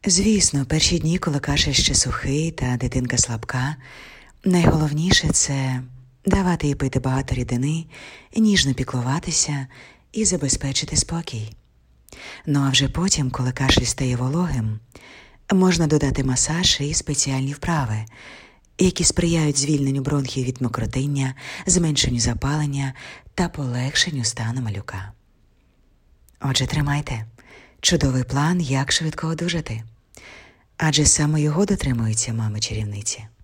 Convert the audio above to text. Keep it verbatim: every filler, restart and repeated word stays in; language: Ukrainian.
Звісно, перші дні, коли кашель ще сухий та дитинка слабка, найголовніше – це давати їй пити багато рідини, ніжно піклуватися і забезпечити спокій. Ну а вже потім, коли кашель стає вологим, можна додати масаж і спеціальні вправи, які сприяють звільненню бронхів від мокротиння, зменшенню запалення та полегшенню стану малюка. Отже, тримайте. Чудовий план, як швидко одужати. Адже саме його дотримуються мами-чарівниці.